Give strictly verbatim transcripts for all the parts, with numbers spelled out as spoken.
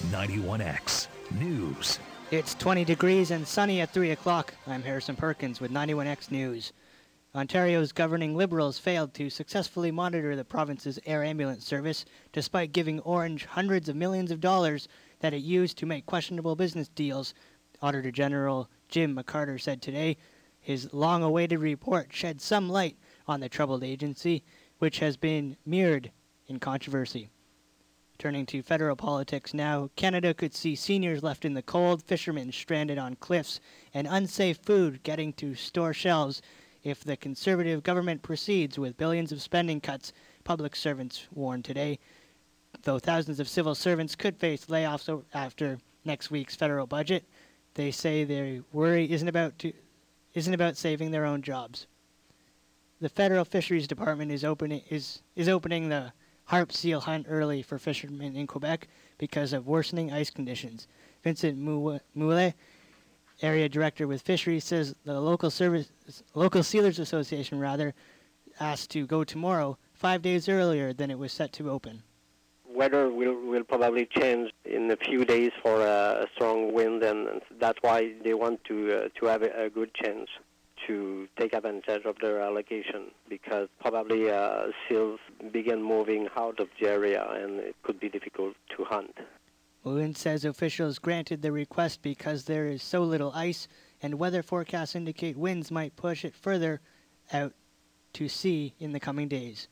ninety-one X News. It's twenty degrees and sunny at three o'clock. I'm Harrison Perkins with ninety-one X News. Ontario's governing Liberals failed to successfully monitor the province's air ambulance service, despite giving Orange hundreds of millions of dollars that it used to make questionable business deals, Auditor General Jim McCarter said today. His long-awaited report shed some light on the troubled agency, which has been mired in controversy. Turning to federal politics now, Canada could see seniors left in the cold, fishermen stranded on cliffs, and unsafe food getting to store shelves if the Conservative government proceeds with billions of spending cuts, public servants warned today. Though thousands of civil servants could face layoffs after next week's federal budget, they say their worry isn't about to, isn't about saving their own jobs. The Federal Fisheries Department is opening is is opening the harp seal hunt early for fishermen in Quebec because of worsening ice conditions. Vincent Moulet, area director with fisheries, says the local service, local Sealers Association rather, asked to go tomorrow, five days earlier than it was set to open. Weather will, will probably change in a few days for a, a strong wind, and, and that's why they want to uh, to have a, a good chance to take advantage of their allocation, because probably uh, seals begin moving out of the area and it could be difficult to hunt. Moulin says officials granted the request because there is so little ice, and weather forecasts indicate winds might push it further out to sea in the coming days.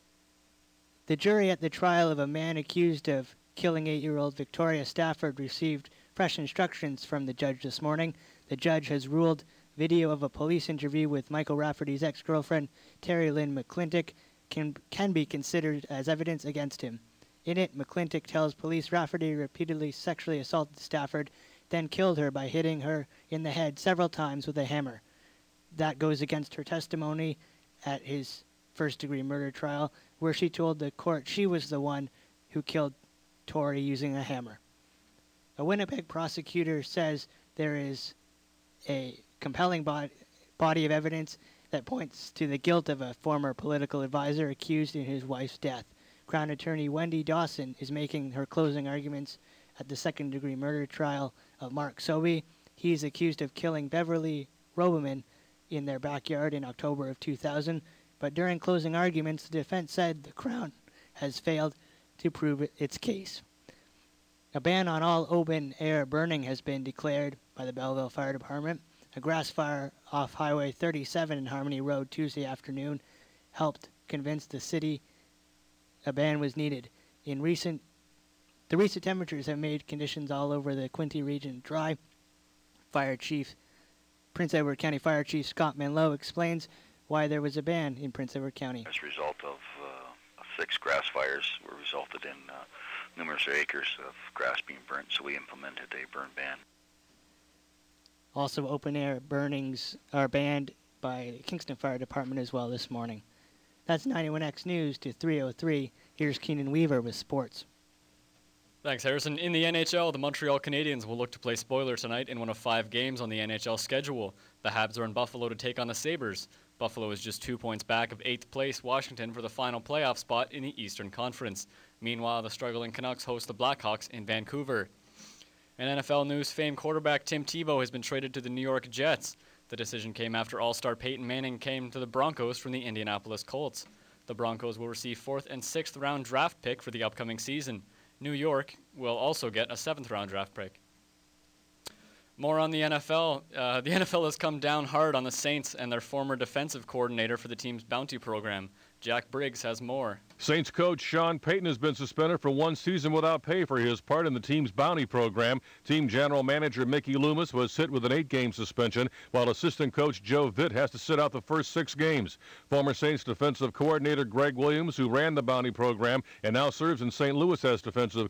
The jury at the trial of a man accused of killing eight-year-old Victoria Stafford received fresh instructions from the judge this morning. The judge has ruled video of a police interview with Michael Rafferty's ex-girlfriend, Terry Lynn McClintock, can, can be considered as evidence against him. In it, McClintock tells police Rafferty repeatedly sexually assaulted Stafford, then killed her by hitting her in the head several times with a hammer. That goes against her testimony at his first-degree murder trial, where she told the court she was the one who killed Tory using a hammer. A Winnipeg prosecutor says there is a compelling bod- body of evidence that points to the guilt of a former political advisor accused in his wife's death. Crown Attorney Wendy Dawson is making her closing arguments at the second-degree murder trial of Mark Sobey. He is accused of killing Beverly Robeman in their backyard in October of two thousand, but during closing arguments, the defense said the Crown has failed to prove its case. A ban on all open-air burning has been declared by the Belleville Fire Department. A grass fire off Highway thirty-seven in Harmony Road Tuesday afternoon helped convince the city a ban was needed. In recent, the recent temperatures have made conditions all over the Quinte region dry. Fire Chief, Prince Edward County Fire Chief Scott Menlo explains why there was a ban in Prince Edward County. As a result of uh, six grass fires, were resulted in uh, numerous acres of grass being burnt, so we implemented a burn ban. Also, open-air burnings are banned by the Kingston Fire Department as well this morning. That's ninety-one X News to three oh three. Here's Keenan Weaver with sports. Thanks, Harrison. In the N H L, the Montreal Canadiens will look to play spoiler tonight in one of five games on the N H L schedule. The Habs are in Buffalo to take on the Sabres. Buffalo is just two points back of eighth place Washington for the final playoff spot in the Eastern Conference. Meanwhile, the struggling Canucks host the Blackhawks in Vancouver. In N F L news, famed quarterback Tim Tebow has been traded to the New York Jets. The decision came after All-Star Peyton Manning came to the Broncos from the Indianapolis Colts. The Broncos will receive fourth and sixth round draft pick for the upcoming season. New York will also get a seventh round draft pick. More on the N F L. Uh, the N F L has come down hard on the Saints and their former defensive coordinator for the team's bounty program. Jack Briggs has more. Saints coach Sean Payton has been suspended for one season without pay for his part in the team's bounty program. Team general manager Mickey Loomis was hit with an eight-game suspension, while assistant coach Joe Vitt has to sit out the first six games. Former Saints defensive coordinator Greg Williams, who ran the bounty program and now serves in Saint Louis as defensive